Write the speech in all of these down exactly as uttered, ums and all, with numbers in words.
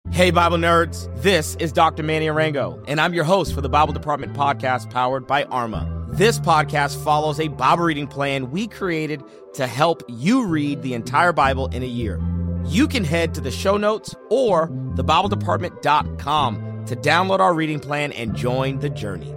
Hey, Bible nerds, this is Doctor Manny Arango, and I'm your host for the Bible Department podcast powered by Arma. This podcast follows a Bible reading plan we created to help you read the entire Bible in a year. You can head to the show notes or the bible department dot com to download our reading plan and join the journey.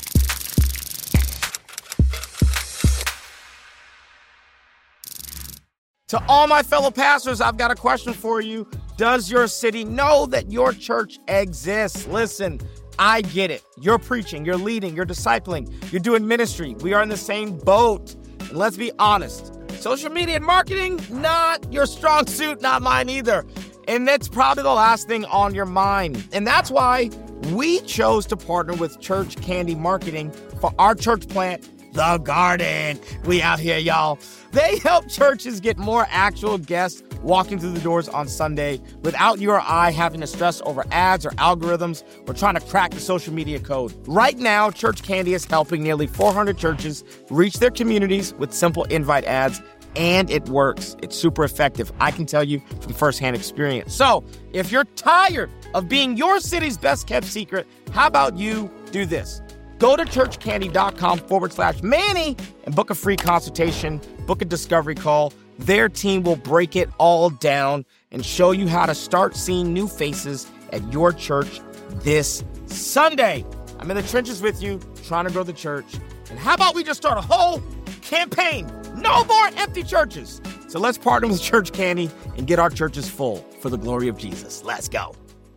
To all my fellow pastors, I've got a question for you. Does your city know that your church exists? Listen, I get it. You're preaching, you're leading, you're discipling, you're doing ministry. We are in the same boat. And let's be honest, social media and marketing, not your strong suit, not mine either. And that's probably the last thing on your mind. And that's why we chose to partner with Church Candy Marketing for our church plant, The Garden. We out here, y'all. They help churches get more actual guests walking through the doors on Sunday without you or I having to stress over ads or algorithms or trying to crack the social media code. Right now, Church Candy is helping nearly four hundred churches reach their communities with simple invite ads, and it works. It's super effective. I can tell you from firsthand experience. So if you're tired of being your city's best kept secret, how about you do this? Go to churchcandy.com forward slash Manny and book a free consultation, book a discovery call. Their team will break it all down and show you how to start seeing new faces at your church this Sunday. I'm in the trenches with you, trying to grow the church. And how about we just start a whole campaign? No more empty churches. So let's partner with Church Candy and get our churches full for the glory of Jesus. Let's go.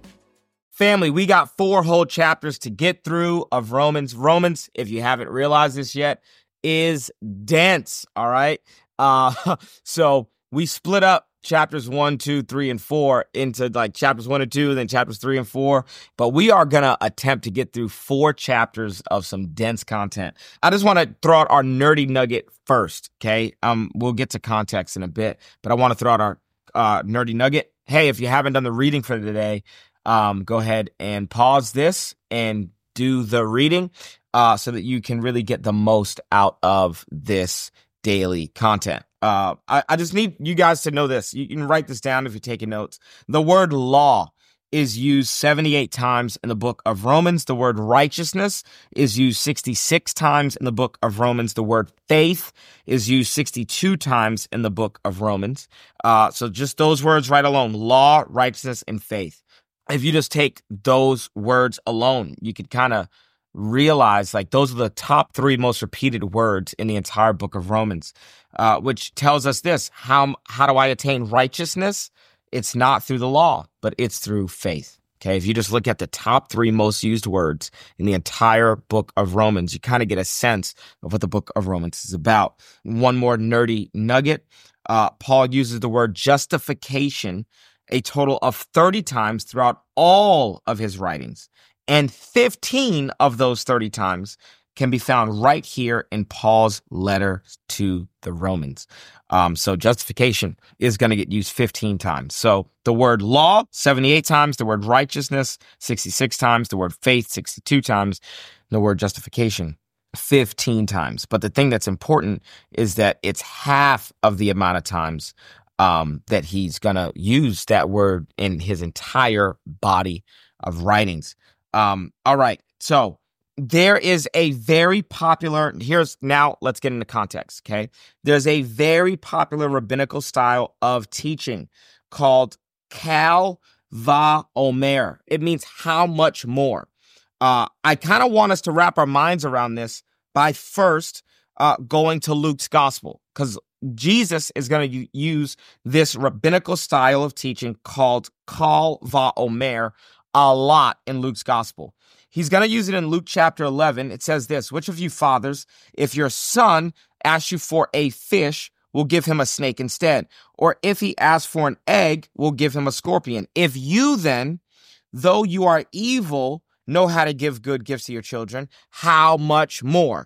Family, we got four whole chapters to get through of Romans. Romans, if you haven't realized this yet, is dense, all right? Uh, so we split up chapters one, two, three, and four into like chapters one and two, then chapters three and four. But we are going to attempt to get through four chapters of some dense content. I just want to throw out our nerdy nugget first, okay? Um, we'll get to context in a bit, but I want to throw out our uh, nerdy nugget. Hey, if you haven't done the reading for today, um, go ahead and pause this and do the reading uh, so that you can really get the most out of this daily content. Uh, I, I just need you guys to know this. You can write this down if you're taking notes. The word law is used seventy-eight times in the book of Romans. The word righteousness is used sixty-six times in the book of Romans. The word faith is used sixty-two times in the book of Romans. Uh, so just those words right alone, law, righteousness, and faith. If you just take those words alone, you could kind of realize like those are the top three most repeated words in the entire book of Romans, uh, which tells us this. How, how do I attain righteousness? It's not through the law, but it's through faith. Okay. If you just look at the top three most used words in the entire book of Romans, you kind of get a sense of what the book of Romans is about. One more nerdy nugget. Uh, Paul uses the word justification a total of thirty times throughout all of his writings. And fifteen of those thirty times can be found right here in Paul's letter to the Romans. Um, so justification is going to get used fifteen times. So the word law, seventy-eight times, the word righteousness, sixty-six times, the word faith, sixty-two times, the word justification, fifteen times. But the thing that's important is that it's half of the amount of times um, that he's going to use that word in his entire body of writings. Um, all right. So there is a very popular, here's now let's get into context. Okay. There's a very popular rabbinical style of teaching called Kal Va-Omer. It means how much more. Uh, I kind of want us to wrap our minds around this by first uh, going to Luke's gospel, because Jesus is going to use this rabbinical style of teaching called Kal Va-Omer a lot in Luke's gospel. He's going to use it in Luke chapter eleven. It says this: which of you fathers, if your son asks you for a fish, will give him a snake instead? Or if he asks for an egg, will give him a scorpion? If you then, though you are evil, know how to give good gifts to your children, how much more?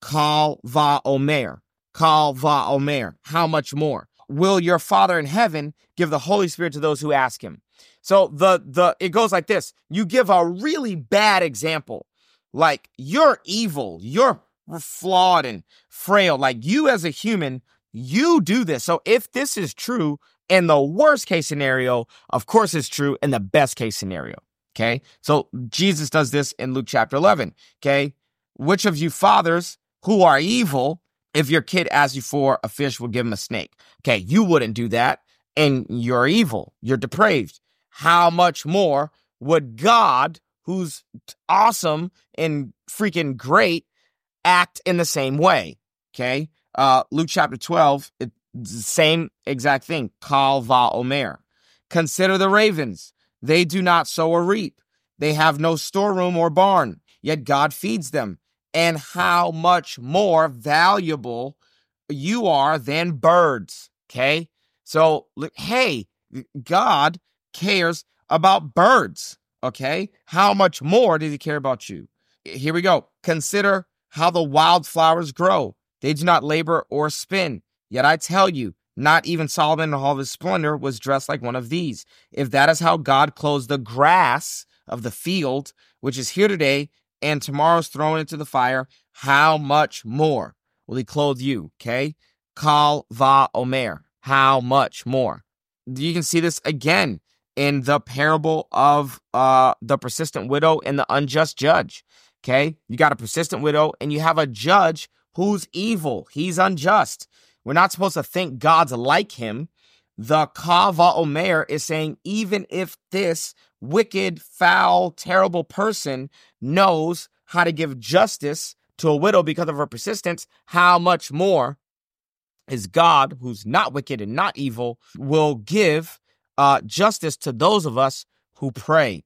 Kal Va-Omer. Kal Va-Omer. How much more? Will your Father in heaven give the Holy Spirit to those who ask him? So the the it goes like this. You give a really bad example. Like, you're evil. You're flawed and frail. Like, you as a human, you do this. So if this is true And the worst case scenario, of course, is true in the best case scenario. Okay. So Jesus does this in Luke chapter eleven. Okay. Which of you fathers who are evil, if your kid asks you for a fish, will give him a snake? Okay. You wouldn't do that. And you're evil. You're depraved. How much more would God, who's awesome and freaking great, act in the same way? Okay. Uh, Luke chapter twelve, it's the same exact thing. Kal va omer. Consider the ravens. They do not sow or reap. They have no storeroom or barn, yet God feeds them. And how much more valuable you are than birds. Okay. So, hey, God cares about birds. Okay. How much more does he care about you? Here we go. Consider how the wildflowers grow. They do not labor or spin. Yet I tell you, not even Solomon in all of his splendor was dressed like one of these. If that is how God clothes the grass of the field, which is here today and tomorrow is thrown into the fire, how much more will he clothe you? Okay. Kal va omer. How much more? You can see this again in the parable of uh, the persistent widow and the unjust judge. Okay. You got a persistent widow and you have a judge who's evil. He's unjust. We're not supposed to think God's like him. The Kal va omer is saying, even if this wicked, foul, terrible person knows how to give justice to a widow because of her persistence, how much more is God, who's not wicked and not evil, will give uh, justice to those of us who pray.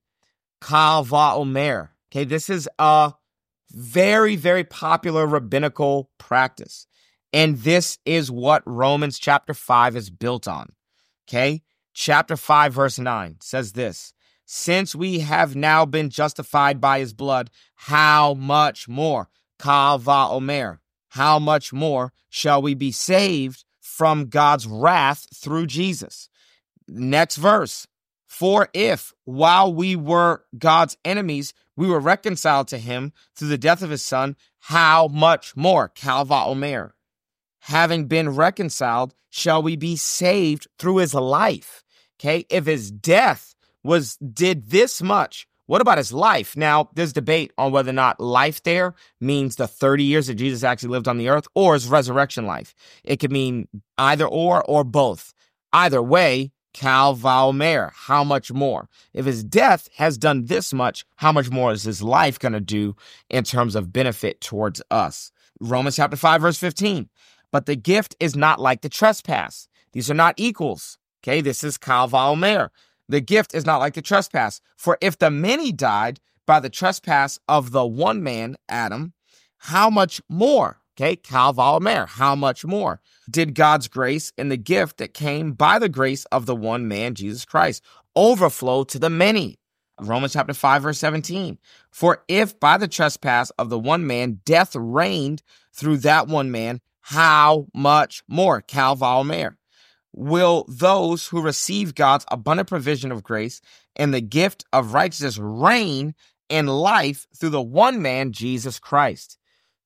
Kal va omer. Okay, this is a very, very popular rabbinical practice. And this is what Romans chapter five is built on. Okay, chapter five, verse nine says this: since we have now been justified by his blood, how much more? Kal va omer. How much more shall we be saved from God's wrath through Jesus? Next verse. For if, while we were God's enemies, we were reconciled to him through the death of his son, how much more? Kal va omer. Having been reconciled, shall we be saved through his life? Okay, if his death was did this much, what about his life? Now, there's debate on whether or not life there means the thirty years that Jesus actually lived on the earth or his resurrection life. It could mean either or or both. Either way, Kal va omer, how much more? If his death has done this much, how much more is his life going to do in terms of benefit towards us? Romans chapter five, verse fifteen. But the gift is not like the trespass. These are not equals. Okay, this is Kal va omer. The gift is not like the trespass. For if the many died by the trespass of the one man, Adam, how much more? Okay, Kal va omer, how much more did God's grace and the gift that came by the grace of the one man, Jesus Christ, overflow to the many? Romans chapter five, verse seventeen. For if by the trespass of the one man, death reigned through that one man, how much more? Kal va omer. Will those who receive God's abundant provision of grace and the gift of righteousness reign in life through the one man, Jesus Christ?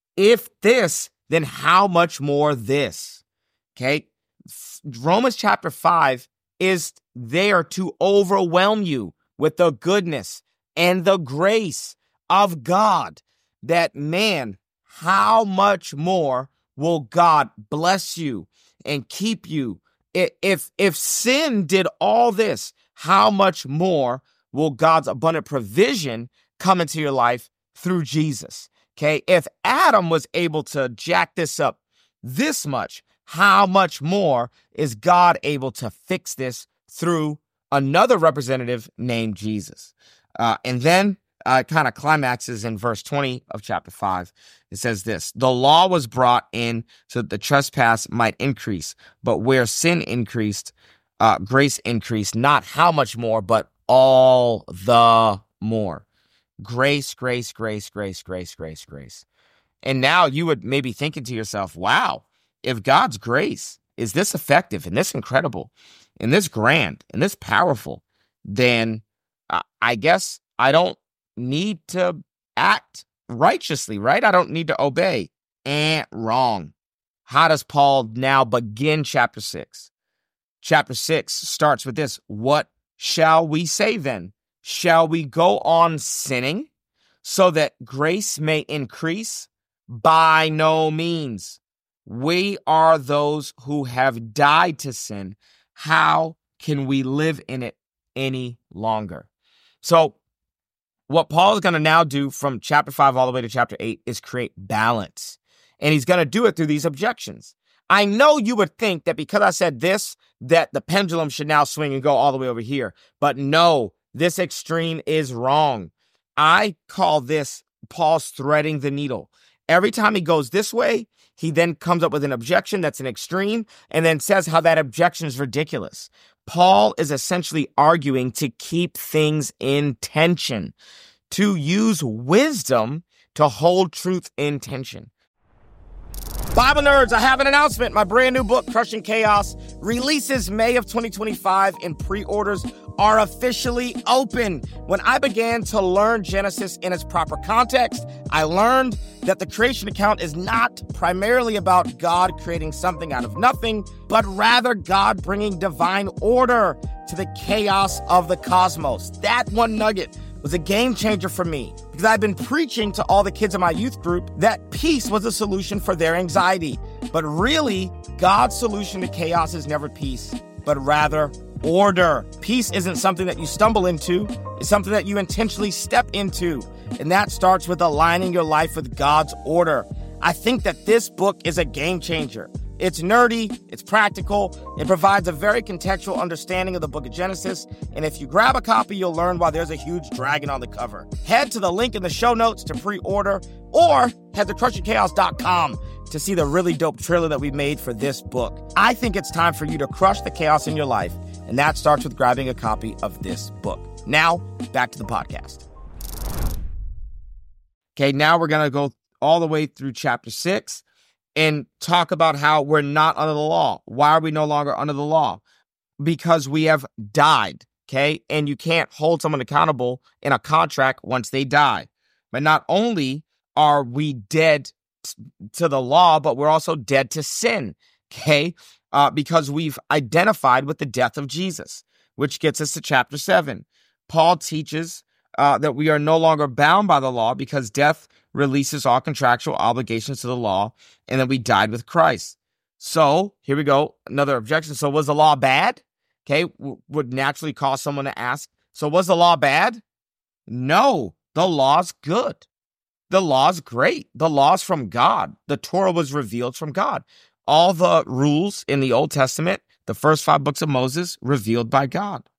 If this, then how much more this? Okay. Romans chapter five is there to overwhelm you with the goodness and the grace of God. That, man, how much more will God bless you and keep you? If, if sin did all this, how much more will God's abundant provision come into your life through Jesus? Okay, if Adam was able to jack this up this much, how much more is God able to fix this through another representative named Jesus? Uh, and then uh, kind of climaxes in verse twenty of chapter five. It says this: the law was brought in so that the trespass might increase, but where sin increased, uh, grace increased, not how much more, but all the more. Grace, grace, grace, grace, grace, grace, grace. And now you would maybe thinking to yourself, wow, if God's grace is this effective and this incredible and this grand and this powerful, then uh, I guess I don't need to act righteously, right? I don't need to obey. And wrong. How does Paul now begin chapter six? Chapter six starts with this. What shall we say then? Shall we go on sinning so that grace may increase? By no means. We are those who have died to sin. How can we live in it any longer? So what Paul is going to now do from chapter five all the way to chapter eight is create balance. And he's going to do it through these objections. I know you would think that because I said this, that the pendulum should now swing and go all the way over here. But no, this extreme is wrong. I call this Paul's threading the needle. Every time he goes this way, he then comes up with an objection that's an extreme and then says how that objection is ridiculous. Paul is essentially arguing to keep things in tension, to use wisdom to hold truth in tension. Bible nerds, I have an announcement. My brand new book, Crushing Chaos, releases May of twenty twenty-five, and pre-orders are officially open. When I began to learn Genesis in its proper context, I learned that the creation account is not primarily about God creating something out of nothing, but rather God bringing divine order to the chaos of the cosmos. That one nugget was a game changer for me because I've been preaching to all the kids in my youth group that peace was a solution for their anxiety. But really, God's solution to chaos is never peace, but rather order. Peace isn't something that you stumble into. It's something that you intentionally step into. And that starts with aligning your life with God's order. I think that this book is a game changer. It's nerdy, it's practical, it provides a very contextual understanding of the book of Genesis, and if you grab a copy, you'll learn why there's a huge dragon on the cover. Head to the link in the show notes to pre-order, or head to crushing chaos dot com to see the really dope trailer that we made for this book. I think it's time for you to crush the chaos in your life, and that starts with grabbing a copy of this book. Now, back to the podcast. Okay, now we're going to go all the way through chapter six. And talk about how we're not under the law. Why are we no longer under the law? Because we have died, okay? And you can't hold someone accountable in a contract once they die. But not only are we dead to the law, but we're also dead to sin, okay? Uh, because we've identified with the death of Jesus, which gets us to chapter seven. Paul teaches uh, that we are no longer bound by the law because death releases all contractual obligations to the law, and then we died with Christ. So here we go. Another objection. So was the law bad? Okay. W- would naturally cause someone to ask. So was the law bad? No, the law's good. The law's great. The law's from God. The Torah was revealed from God. All the rules in the Old Testament, the first five books of Moses, revealed by God.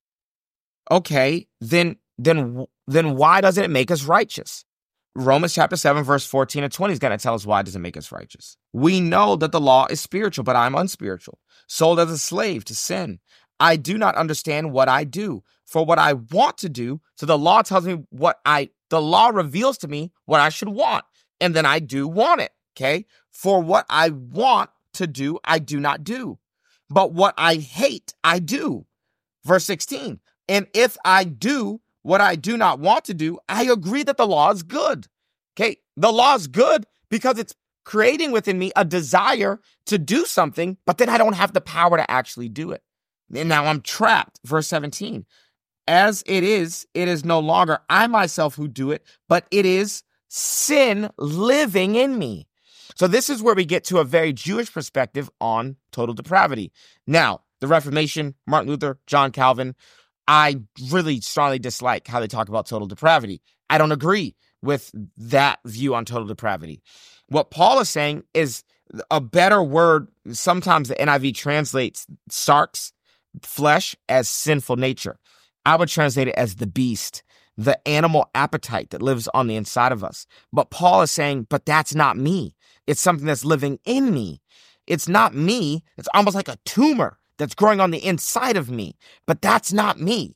Okay. Then, then, then why doesn't it make us righteous? Romans chapter seven, verse fourteen and twenty is going to tell us why it doesn't make us righteous. We know that the law is spiritual, but I'm unspiritual, sold as a slave to sin. I do not understand what I do. For what I want to do, so the law tells me what I, the law reveals to me what I should want, and then I do want it, okay? For what I want to do, I do not do. But what I hate, I do. Verse sixteen, and if I do what I do not want to do, I agree that the law is good. Okay, the law is good because it's creating within me a desire to do something, but then I don't have the power to actually do it. And now I'm trapped. Verse seventeen, as it is, it is no longer I myself who do it, but it is sin living in me. So this is where we get to a very Jewish perspective on total depravity. Now, the Reformation, Martin Luther, John Calvin, I really strongly dislike how they talk about total depravity. I don't agree with that view on total depravity. What Paul is saying is a better word. Sometimes the N I V translates sarx, flesh, as sinful nature. I would translate it as the beast, the animal appetite that lives on the inside of us. But Paul is saying, but that's not me. It's something that's living in me. It's not me. It's almost like a tumor that's growing on the inside of me, but that's not me.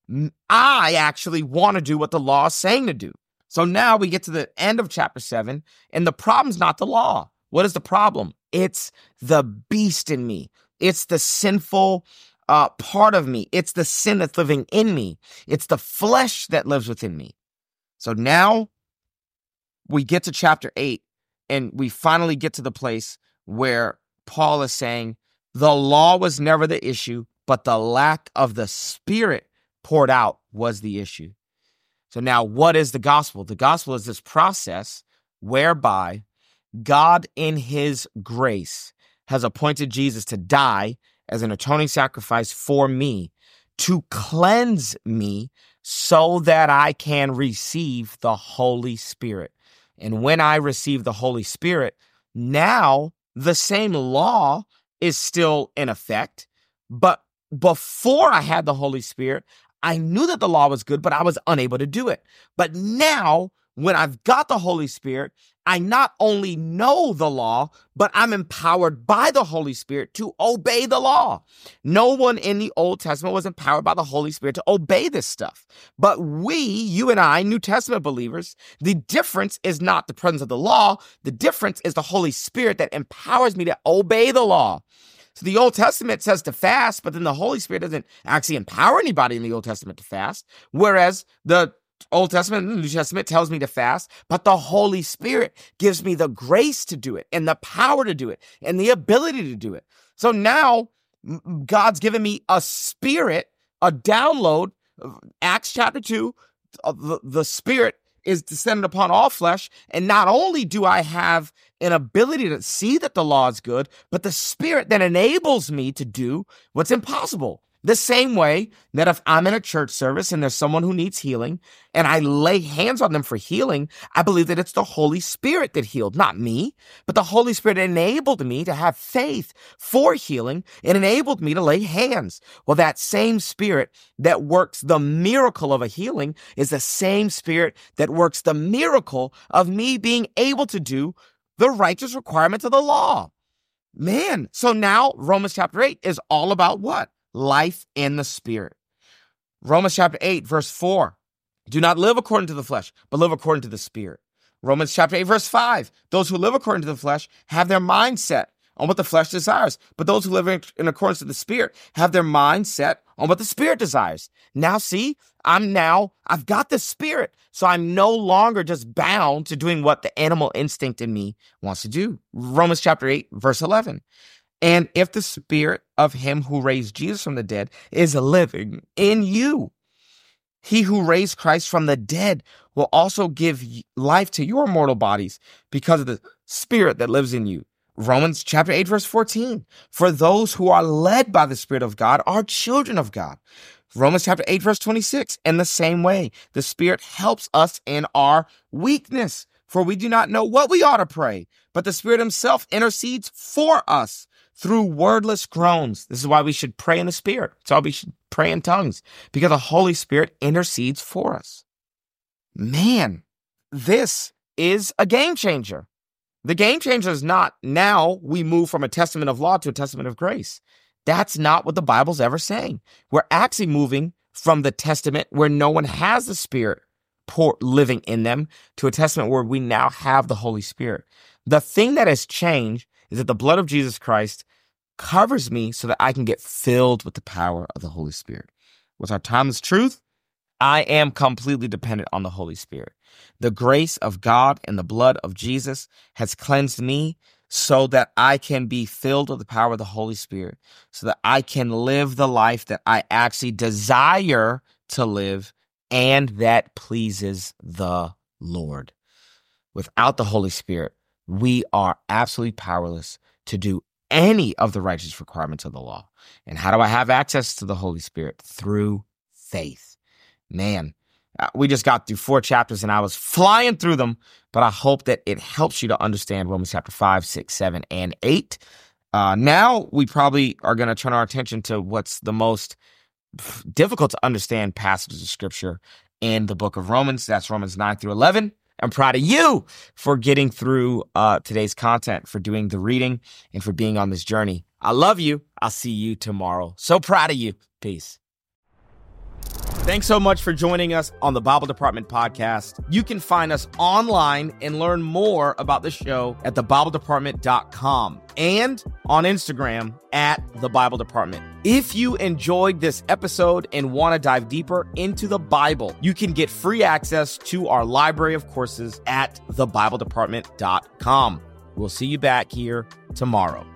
I actually want to do what the law is saying to do. So now we get to the end of chapter seven, and the problem's not the law. What is the problem? It's the beast in me. It's the sinful uh, part of me. It's the sin that's living in me. It's the flesh that lives within me. So now we get to chapter eight, and we finally get to the place where Paul is saying, the law was never the issue. but the lack of the Spirit poured out was the issue. So now, what is the gospel? The gospel is this process whereby God in his grace has appointed Jesus to die as an atoning sacrifice for me, to cleanse me so that I can receive the Holy Spirit. And when I receive the Holy Spirit, now the same law is still in effect, but before I had the Holy Spirit, I knew that the law was good, but I was unable to do it. But now, when I've got the Holy Spirit, I not only know the law, but I'm empowered by the Holy Spirit to obey the law. No one in the Old Testament was empowered by the Holy Spirit to obey this stuff. But we, you and I, New Testament believers, the difference is not the presence of the law. The difference is the Holy Spirit that empowers me to obey the law. So the Old Testament says to fast, but then the Holy Spirit doesn't actually empower anybody in the Old Testament to fast. Whereas the Old Testament and the New Testament tells me to fast, but the Holy Spirit gives me the grace to do it and the power to do it and the ability to do it. So now God's given me a spirit, a download. Acts chapter two, the, the Spirit is descended upon all flesh. And not only do I have an ability to see that the law is good, but the Spirit that enables me to do what's impossible. The same way that if I'm in a church service and there's someone who needs healing and I lay hands on them for healing, I believe that it's the Holy Spirit that healed, not me, but the Holy Spirit enabled me to have faith for healing and enabled me to lay hands. Well, that same Spirit that works the miracle of a healing is the same Spirit that works the miracle of me being able to do the righteous requirements of the law. Man, so now Romans chapter eight is all about what? Life in the Spirit. Romans chapter eight, verse four. Do not live according to the flesh, but live according to the Spirit. Romans chapter eight, verse five. Those who live according to the flesh have their mind set on what the flesh desires, but those who live in, in accordance to the Spirit have their mind set on what the Spirit desires. Now see, I'm now, I've got the Spirit, so I'm no longer just bound to doing what the animal instinct in me wants to do. Romans chapter eight, verse eleven. And if the Spirit of him who raised Jesus from the dead is living in you, he who raised Christ from the dead will also give life to your mortal bodies because of the Spirit that lives in you. Romans chapter eight, verse fourteen. For those who are led by the Spirit of God are children of God. Romans chapter eight, verse twenty-six. In the same way, the Spirit helps us in our weakness, for we do not know what we ought to pray, but the Spirit himself intercedes for us through wordless groans. This is why we should pray in the Spirit. It's why we should pray in tongues, because the Holy Spirit intercedes for us. Man, this is a game changer. The game changer is not now we move from a testament of law to a testament of grace. That's not what the Bible's ever saying. We're actually moving from the testament where no one has the Spirit pour, living in them to a testament where we now have the Holy Spirit. The thing that has changed is that the blood of Jesus Christ covers me so that I can get filled with the power of the Holy Spirit. With our timeless truth, I am completely dependent on the Holy Spirit. The grace of God and the blood of Jesus has cleansed me so that I can be filled with the power of the Holy Spirit, so that I can live the life that I actually desire to live and that pleases the Lord. Without the Holy Spirit, we are absolutely powerless to do any of the righteous requirements of the law. And how do I have access to the Holy Spirit? Through faith. Man, we just got through four chapters and I was flying through them, but I hope that it helps you to understand Romans chapter five, six, seven, and eight. Uh, now we probably are going to turn our attention to what's the most difficult to understand passages of Scripture in the book of Romans. That's Romans nine through eleven. I'm proud of you for getting through uh, today's content, for doing the reading, and for being on this journey. I love you. I'll see you tomorrow. So proud of you. Peace. Thanks so much for joining us on the Bible Department podcast. You can find us online and learn more about the show at the bible department dot com and on Instagram at the Bible Department. If you enjoyed this episode and want to dive deeper into the Bible, you can get free access to our library of courses at the bible department dot com. We'll see you back here tomorrow.